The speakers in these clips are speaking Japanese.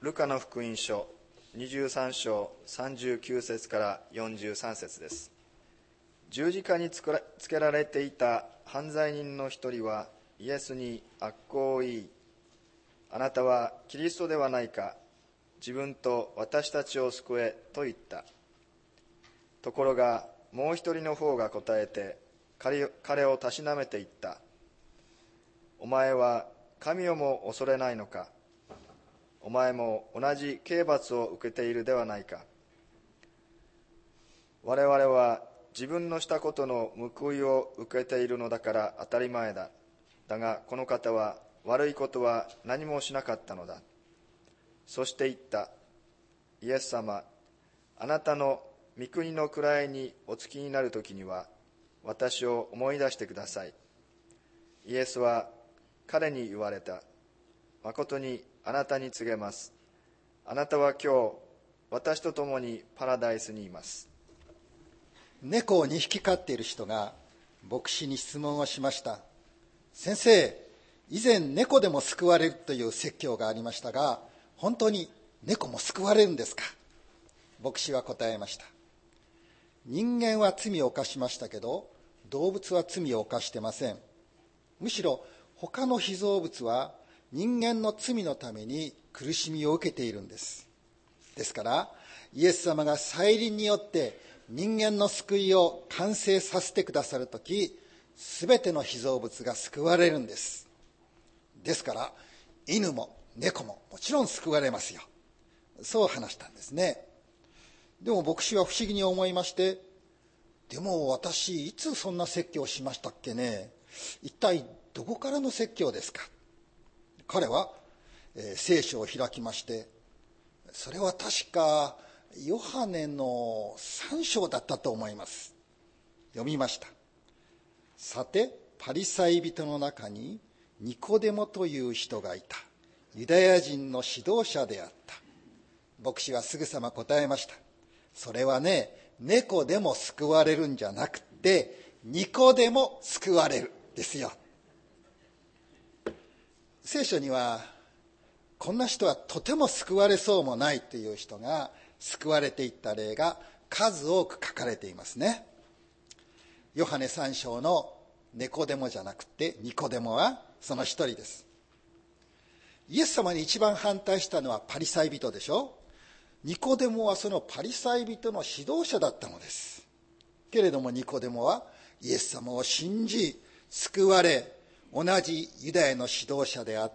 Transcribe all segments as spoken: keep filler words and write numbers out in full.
ルカの福音書にじゅうさん章さんじゅうきゅう節からよんじゅうさん節です。十字架につけられていた犯罪人の一人はイエスに悪行を言い、あなたはキリストではないか、自分と私たちを救えと言った。ところがもう一人の方が答えて彼をたしなめて言った。お前は神をも恐れないのか。お前も同じ刑罰を受けているではないか。我々は自分のしたことの報いを受けているのだから当たり前だ。だがこの方は悪いことは何もしなかったのだ。そして言った。イエス様、あなたの御国の位にお着きになるときには私を思い出してください。イエスは彼に言われた。誠にあなたに告げます。あなたは今日私と共にパラダイスにいます。 猫をにひき飼っている人が牧師に質問をしました。先生、以前猫でも救われるという説教がありましたが、本当に猫も救われるんですか？牧師は答えました。人間は罪を犯しましたけど、動物は罪を犯してません。むしろ他の被造物は人間の罪のために苦しみを受けているんです。ですからイエス様が再臨によって人間の救いを完成させてくださるとき、すべての被造物が救われるんです。ですから犬も猫ももちろん救われますよ。そう話したんですね。でも牧師は不思議に思いまして、でも私いつそんな説教をしましたっけね。一体どこからの説教ですか。彼は、えー、聖書を開きまして、それは確かヨハネのさん章だったと思います。読みました。さてパリサイ人の中にニコデモという人がいた。ユダヤ人の指導者であった。牧師はすぐさま答えました。それはね、猫でも救われるんじゃなくてニコデモ救われるですよ。聖書にはこんな人はとても救われそうもないという人が救われていった例が数多く書かれていますね。ヨハネさん章の猫デモじゃなくてニコデモはその一人です。イエス様に一番反対したのはパリサイ人でしょ。ニコデモはそのパリサイ人の指導者だったのです。けれどもニコデモはイエス様を信じ救われ、同じユダヤの指導者であった、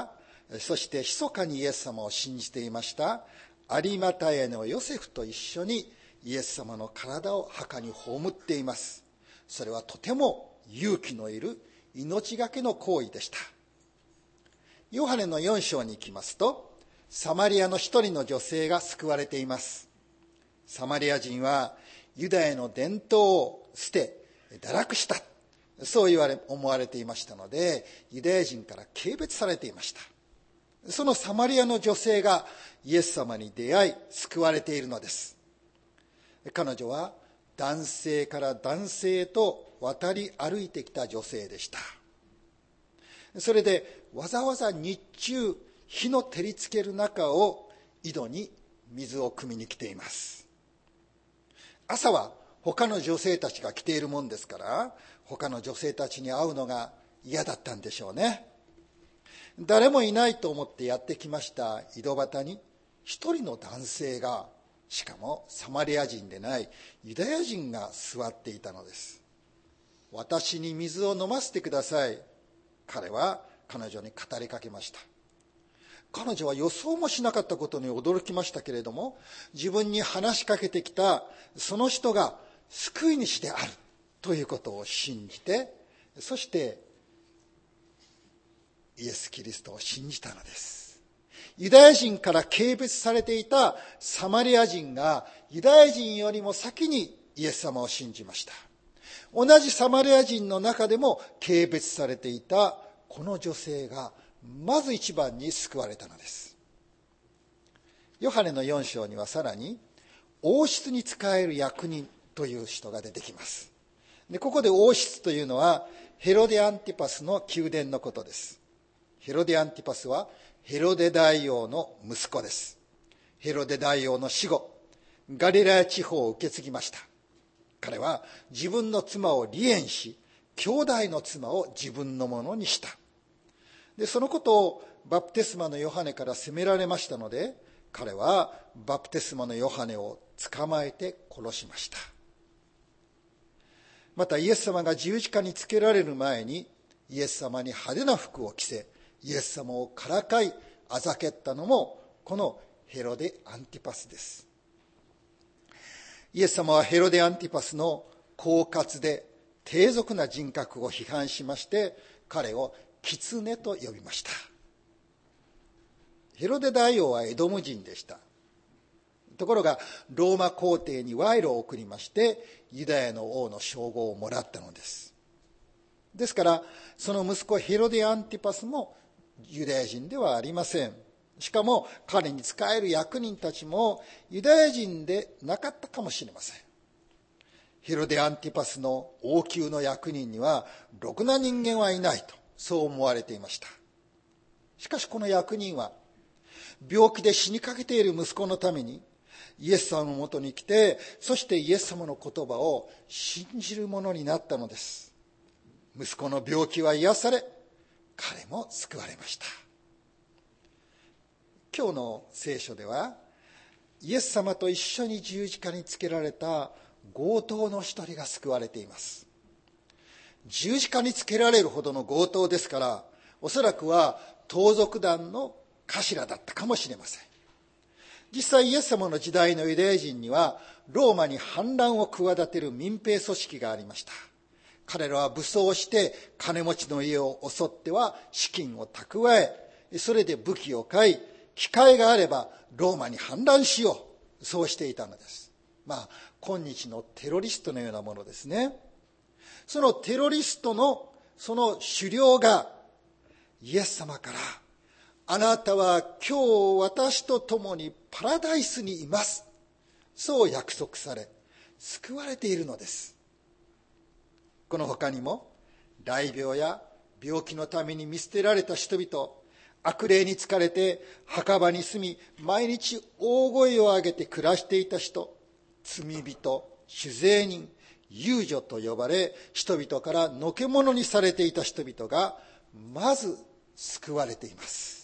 そして密かにイエス様を信じていました有馬太のヨセフと一緒にイエス様の体を墓に葬っています。それはとても勇気のいる命がけの行為でした。ヨハネのよん章に行きますと、サマリアの一人の女性が救われています。サマリア人はユダヤの伝統を捨て堕落した、そう言われ思われていましたので、ユダヤ人から軽蔑されていました。そのサマリアの女性がイエス様に出会い救われているのです。彼女は男性から男性へと渡り歩いてきた女性でした。それでわざわざ日中日の照りつける中を井戸に水を汲みに来ています。朝は他の女性たちが来ているもんですから、他の女性たちに会うのが嫌だったんでしょうね。誰もいないと思ってやってきました井戸端に一人の男性が、しかもサマリア人でないユダヤ人が座っていたのです。私に水を飲ませてください。彼は彼女に語りかけました。彼女は予想もしなかったことに驚きましたけれども、自分に話しかけてきたその人が救い主であるということを信じて、そしてイエス・キリストを信じたのです。ユダヤ人から軽蔑されていたサマリア人がユダヤ人よりも先にイエス様を信じました。同じサマリア人の中でも軽蔑されていたこの女性がまず一番に救われたのです。ヨハネのよん章にはさらに王室に仕える役人という人が出てきます。で、ここで王室というのはヘロデアンティパスの宮殿のことです。ヘロデアンティパスはヘロデ大王の息子です。ヘロデ大王の死後、ガリラヤ地方を受け継ぎました。彼は自分の妻を離縁し、兄弟の妻を自分のものにした。で、そのことをバプテスマのヨハネから責められましたので、彼はバプテスマのヨハネを捕まえて殺しました。またイエス様が十字架につけられる前に、イエス様に派手な服を着せ、イエス様をからかいあざけったのもこのヘロデ・アンティパスです。イエス様はヘロデ・アンティパスの狡猾で低俗な人格を批判しまして、彼を狐と呼びました。ヘロデ大王はエドム人でした。ところがローマ皇帝に賄賂を送りまして、ユダヤの王の称号をもらったのです。ですからその息子ヘロデ・アンティパスもユダヤ人ではありません。しかも彼に仕える役人たちもユダヤ人でなかったかもしれません。ヘロデ・アンティパスの王宮の役人にはろくな人間はいないと、そう思われていました。しかしこの役人は病気で死にかけている息子のためにイエス様のもとに来て、そしてイエス様の言葉を信じるものになったのです。息子の病気は癒され、彼も救われました。今日の聖書では、イエス様と一緒に十字架につけられた強盗の一人が救われています。十字架につけられるほどの強盗ですから、おそらくは盗賊団の頭だったかもしれません。実際イエス様の時代のユダヤ人にはローマに反乱を企てる民兵組織がありました。彼らは武装して金持ちの家を襲っては資金を蓄え、それで武器を買い、機会があればローマに反乱しよう、そうしていたのです。まあ今日のテロリストのようなものですね。そのテロリストのその首領がイエス様から、あなたは今日私と共にパラダイスにいます、そう約束され救われているのです。この他にも癩病や病気のために見捨てられた人々、悪霊に疲れて墓場に住み毎日大声を上げて暮らしていた人、罪人、酒税人、遊女と呼ばれ人々からのけ者にされていた人々がまず救われています。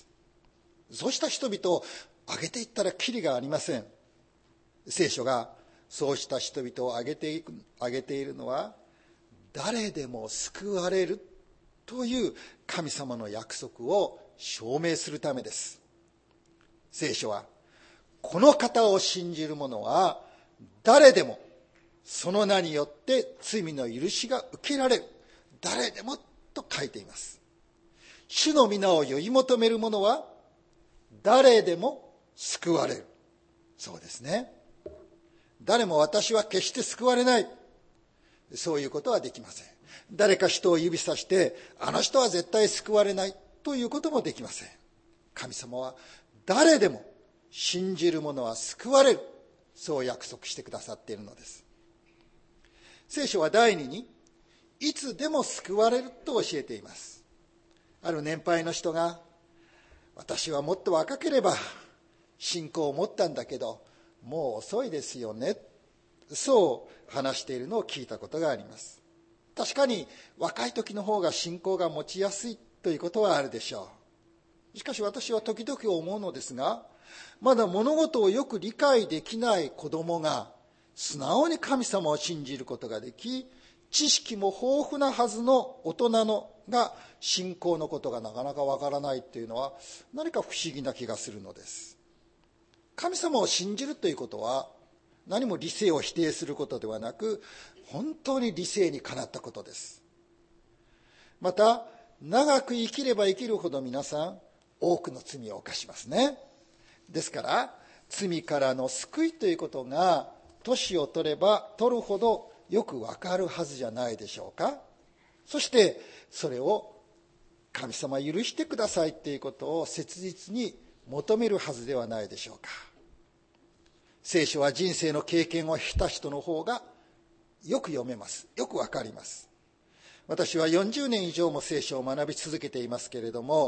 そうした人々を挙げていったらきりがありません。聖書がそうした人々を挙げていく、挙げているのは、誰でも救われるという神様の約束を証明するためです。聖書は、この方を信じる者は誰でもその名によって罪の許しが受けられる、誰でもと書いています。主の皆を呼び求める者は誰でも救われる。そうですね。誰も私は決して救われない、そういうことはできません。誰か人を指さしてあの人は絶対救われないということもできません。神様は誰でも信じる者は救われる、そう約束してくださっているのです。聖書は第二に、いつでも救われると教えています。ある年配の人が、私はもっと若ければ信仰を持ったんだけどもう遅いですよね、そう話しているのを聞いたことがあります。確かに若い時の方が信仰が持ちやすいということはあるでしょう。しかし私は時々思うのですが、まだ物事をよく理解できない子供が素直に神様を信じることができ、知識も豊富なはずの大人のが信仰のことがなかなかわからないというのは何か不思議な気がするのです。神様を信じるということは何も理性を否定することではなく、本当に理性にかなったことです。また長く生きれば生きるほど皆さん多くの罪を犯しますね。ですから罪からの救いということが年を取れば取るほどよくわかるはずじゃないでしょうか。そしてそれを神様許してくださいということを切実に求めるはずではないでしょうか。聖書は人生の経験を経た人の方がよく読めます。よくわかります。私はよんじゅうねん以上も聖書を学び続けていますけれども、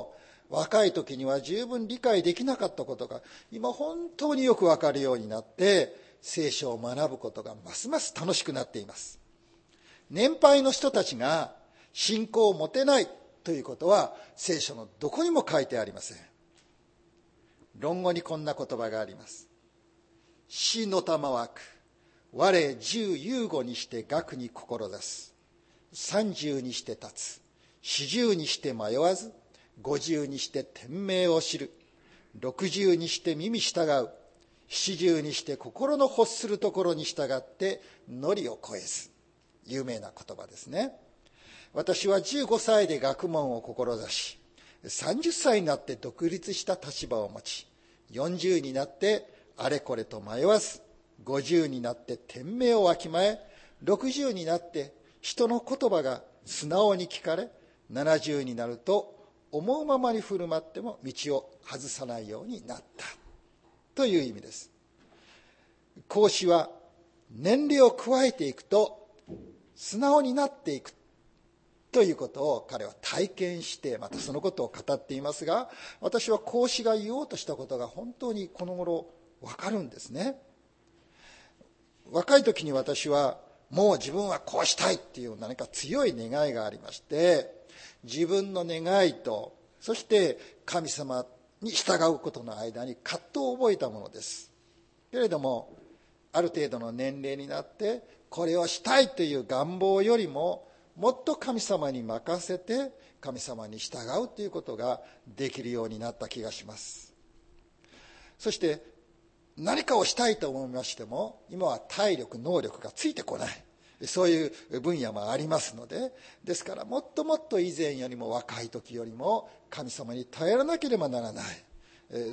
若い時には十分理解できなかったことが今本当によくわかるようになって聖書を学ぶことがますます楽しくなっています。年配の人たちが信仰を持てないということは聖書のどこにも書いてありません。論語にこんな言葉があります。死の玉枠、我十有語にして学に志す。三十にして立つ。四十にして迷わず。五十にして天命を知る。六十にして耳従う。七十にして心の欲するところに従ってのりを越えず。有名な言葉ですね。私はじゅうごさいで学問を志し、さんじゅっさいになって独立した立場を持ち、よんじゅうになってあれこれと迷わず、ごじゅうになって天命をわきまえ、ろくじゅうになって人の言葉が素直に聞かれ、ななじゅうになると思うままに振る舞っても道を外さないようになったという意味です。孔子は年齢を加えていくと素直になっていくということを彼は体験して、またそのことを語っていますが、私は孔子が言おうとしたことが本当にこの頃分かるんですね。若い時に私はもう自分はこうしたいっていう何か強い願いがありまして、自分の願いとそして神様に従うことの間に葛藤を覚えたものです。けれどもある程度の年齢になってこれをしたいという願望よりももっと神様に任せて神様に従うということができるようになった気がします。そして何かをしたいと思いましても今は体力能力がついてこない、そういう分野もありますので、ですからもっともっと以前よりも若い時よりも神様に頼らなければならない、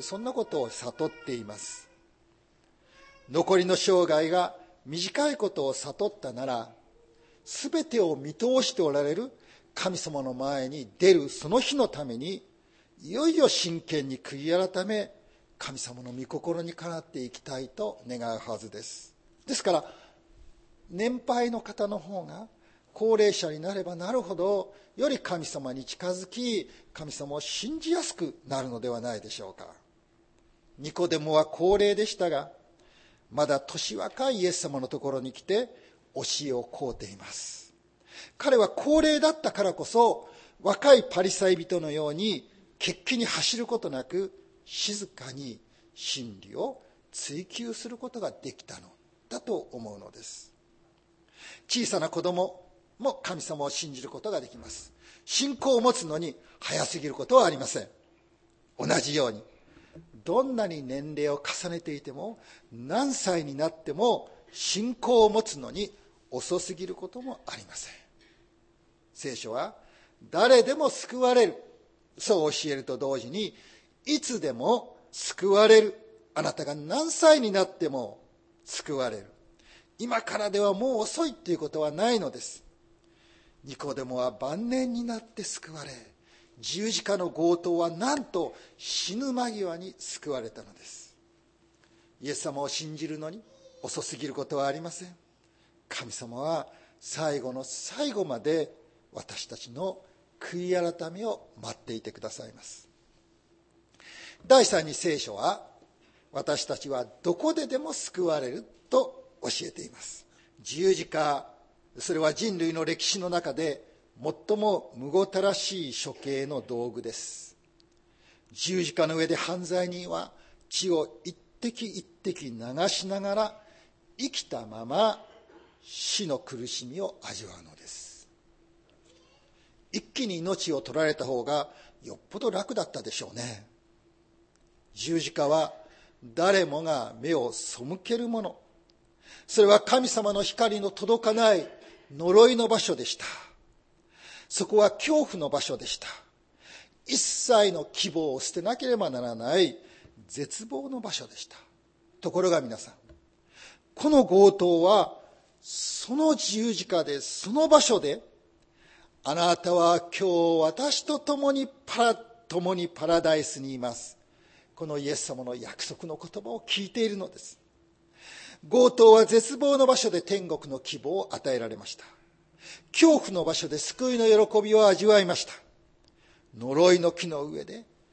そんなことを悟っています。残りの生涯が短いことを悟ったなら、全てを見通しておられる神様の前に出るその日のためにいよいよ真剣に悔い改め、神様の御心にかなっていきたいと願うはずです。ですから年配の方の方が高齢者になればなるほどより神様に近づき、神様を信じやすくなるのではないでしょうか。ニコデモは高齢でしたが、まだ年若いイエス様のところに来て教えを請うています。彼は高齢だったからこそ若いパリサイ人のように血気に走ることなく静かに真理を追求することができたのだと思うのです。小さな子供も神様を信じることができます。信仰を持つのに早すぎることはありません。同じようにどんなに年齢を重ねていても何歳になっても信仰を持つのに遅すぎることもありません。聖書は誰でも救われる、そう教えると同時にいつでも救われる、あなたが何歳になっても救われる、今からではもう遅いということはないのです。ニコデモは晩年になって救われ、十字架の強盗はなんと死ぬ間際に救われたのです。イエス様を信じるのに遅すぎることはありません。神様は最後の最後まで私たちの悔い改めを待っていてくださいます。第三に聖書は私たちはどこででも救われると教えています。十字架、それは人類の歴史の中で最もむごたらしい処刑の道具です。十字架の上で犯罪人は血を一滴一滴流しながら生きたまま死の苦しみを味わうのです。一気に命を取られた方がよっぽど楽だったでしょうね。十字架は誰もが目を背けるもの、それは神様の光の届かない呪いの場所でした。そこは恐怖の場所でした。一切の希望を捨てなければならない絶望の場所でした。ところが皆さん、この強盗はその十字架で、その場所で、あなたは今日私と共にパラ共にパラダイスにいます、このイエス様の約束の言葉を聞いているのです。強盗は絶望の場所で天国の希望を与えられました。恐怖の場所で救いの喜びを味わいました。呪いの木の上で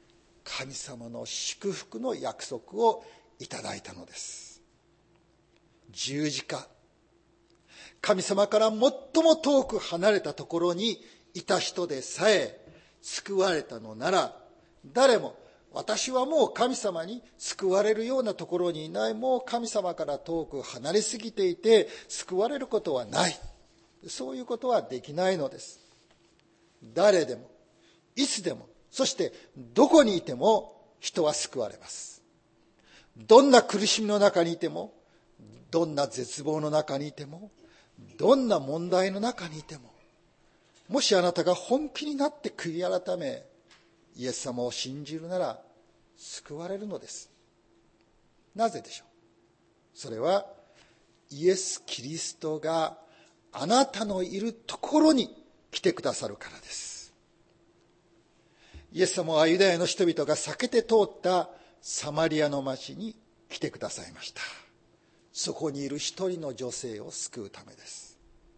神様の祝福の約束をいただいたのです。十字架、神様から最も遠く離れたところにいた人でさえ救われたのなら、誰も私はもう神様に救われるようなところにいない、もう神様から遠く離れすぎていて救われることはない、そういうことはできないのです。誰でもいつでも、そしてどこにいても人は救われます。どんな苦しみの中にいても、どんな絶望の中にいても、どんな問題の中にいても、もしあなたが本気になって悔い改めイエス様を信じるなら救われるのです。なぜでしょう。それはイエス・キリストがあなたのいるところに来てくださるからです。イエス様はユダヤの人々が避けて通ったサマリアの町に来てくださいました。そこにいる一人の女性を救うためです。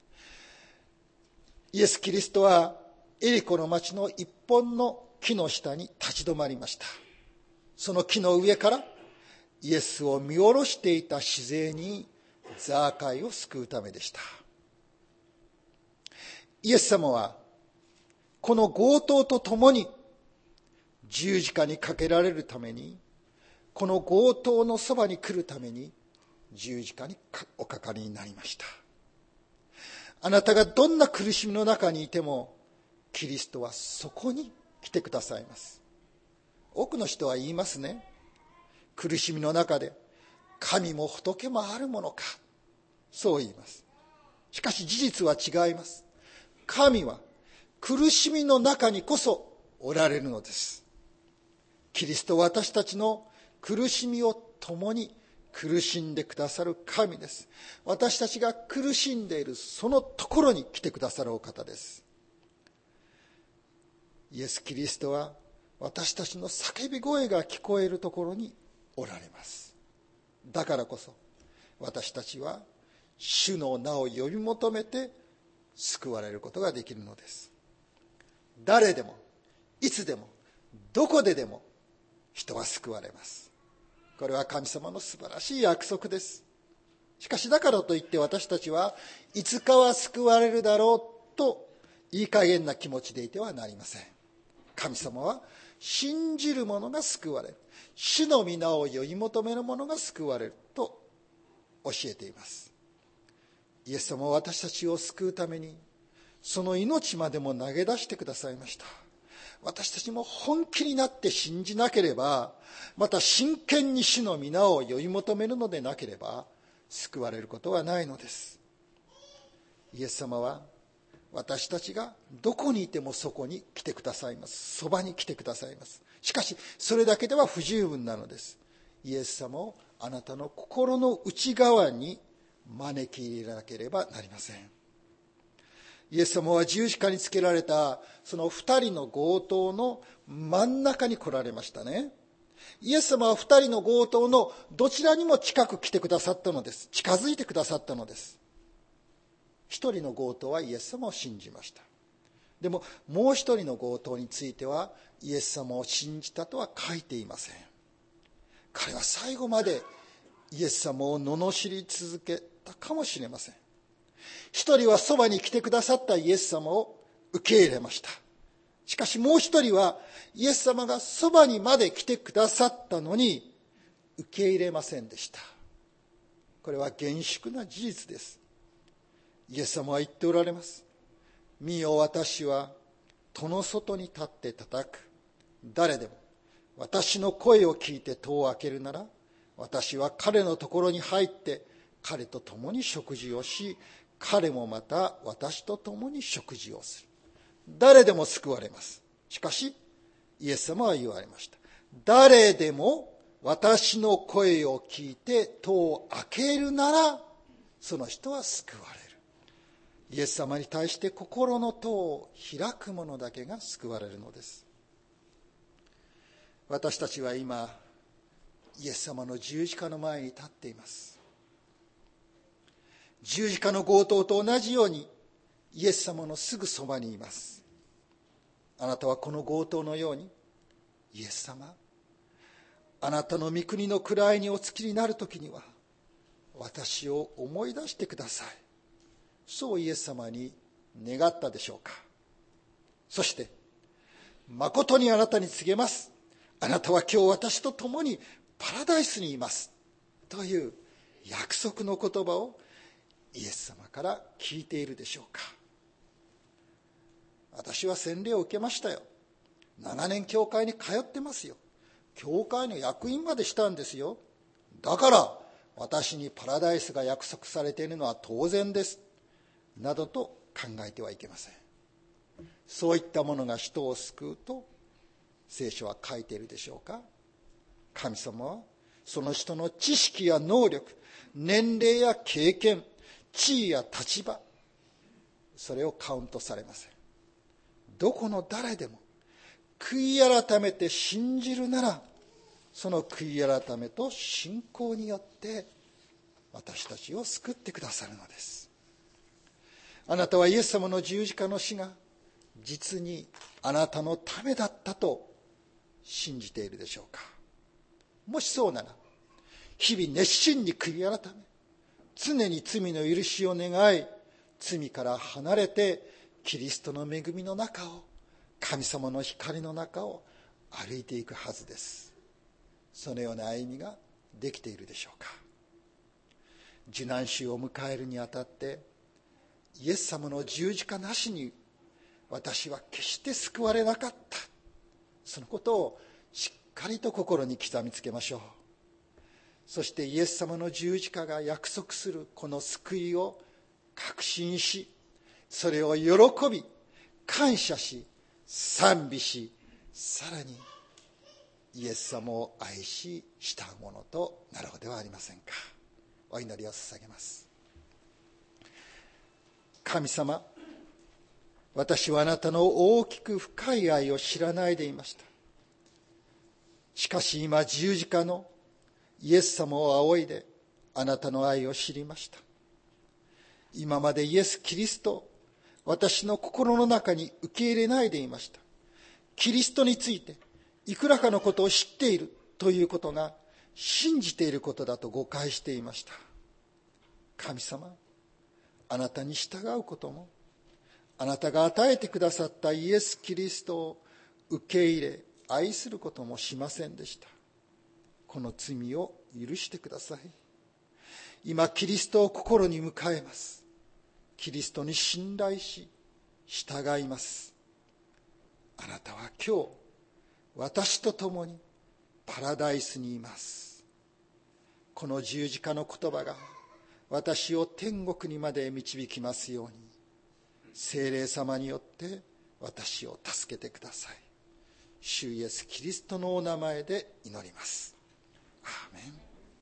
イエス・キリストはエリコの町の一本の木の下に立ち止まりました。その木の上からイエスを見下ろしていた市勢にザーカイを救うためでした。イエス様はこの強盗と共に十字架にかけられるために、この強盗のそばに来るために十字架におかかりになりました。あなたがどんな苦しみの中にいても、キリストはそこに来てくださいます。多くの人は言いますね。苦しみの中で神も仏もあるものか、そう言います。しかし事実は違います。神は苦しみの中にこそおられるのです。キリストは私たちの苦しみを共に苦しんでくださる神です。私たちが苦しんでいるそのところに来てくださるお方です。イエス・キリストは私たちの叫び声が聞こえるところにおられます。だからこそ私たちは主の名を呼び求めて救われることができるのです。誰でもいつでもどこででも人は救われます。これは神様の素晴らしい約束です。しかしだからといって私たちはいつかは救われるだろうといい加減な気持ちでいてはなりません。神様は信じる者が救われる、主の皆を呼び求める者が救われると教えています。イエス様は私たちを救うためにその命までも投げ出してくださいました。私たちも本気になって信じなければ、また真剣に主の皆を呼び求めるのでなければ救われることはないのです。イエス様は私たちがどこにいてもそこに来てくださいます。そばに来てくださいます。しかしそれだけでは不十分なのです。イエス様をあなたの心の内側に招き入れなければなりません。イエス様は十字架につけられたその二人の強盗の真ん中に来られましたね。イエス様は二人の強盗のどちらにも近く来てくださったのです。近づいてくださったのです。一人の強盗はイエス様を信じました。でももう一人の強盗についてはイエス様を信じたとは書いていません。彼は最後までイエス様を罵り続けたかもしれません。一人はそばに来てくださったイエス様を受け入れました。しかしもう一人はイエス様がそばにまで来てくださったのに受け入れませんでした。これは厳粛な事実です。イエス様は言っておられます。見よ、私は戸の外に立って叩く。誰でも私の声を聞いて戸を開けるなら、私は彼のところに入って彼と共に食事をし、彼もまた私と共に食事をする。誰でも救われます。しかしイエス様は言われました。誰でも私の声を聞いて戸を開けるなら、その人は救われる。イエス様に対して心の戸を開く者だけが救われるのです。私たちは今イエス様の十字架の前に立っています。十字架の強盗と同じようにイエス様のすぐそばにいます。あなたはこの強盗のように、イエス様、 あなたの御国の位におつきになるときには私を思い出してください。そうイエス様に願ったでしょうか。そして、誠にあなたに告げます。あなたは今日私と共にパラダイスにいます。という約束の言葉をイエス様から聞いているでしょうか。私は洗礼を受けましたよ。長年教会に通ってますよ。教会の役員までしたんですよ。だから私にパラダイスが約束されているのは当然です。などと考えてはいけません。そういったものが人を救うと聖書は書いているでしょうか。神様はその人の知識や能力、年齢や経験、地位や立場、それをカウントされません。どこの誰でも悔い改めて信じるなら、その悔い改めと信仰によって私たちを救ってくださるのです。あなたはイエス様の十字架の死が実にあなたのためだったと信じているでしょうか。もしそうなら、日々熱心に悔い改め、常に罪の許しを願い、罪から離れてキリストの恵みの中を、神様の光の中を歩いていくはずです。そのような歩みができているでしょうか。受難週を迎えるにあたって、イエス様の十字架なしに私は決して救われなかった、そのことをしっかりと心に刻みつけましょう。そしてイエス様の十字架が約束するこの救いを確信し、それを喜び感謝し賛美し、さらにイエス様を愛し慕うものとなろうではありませんか。お祈りを捧げます。神様、私はあなたの大きく深い愛を知らないでいました。しかし今十字架のイエス様を仰いであなたの愛を知りました。今までイエス・キリストを私の心の中に受け入れないでいました。キリストについていくらかのことを知っているということが信じていることだと誤解していました。神様、あなたに従うことも、あなたが与えてくださったイエス・キリストを受け入れ愛することもしませんでした。この罪を許してください。今キリストを心に迎えます。キリストに信頼し従います。あなたは今日私と共にパラダイスにいます。この十字架の言葉が私を天国にまで導きますように、聖霊様によって私を助けてください。主イエスキリストのお名前で祈ります。アーメン。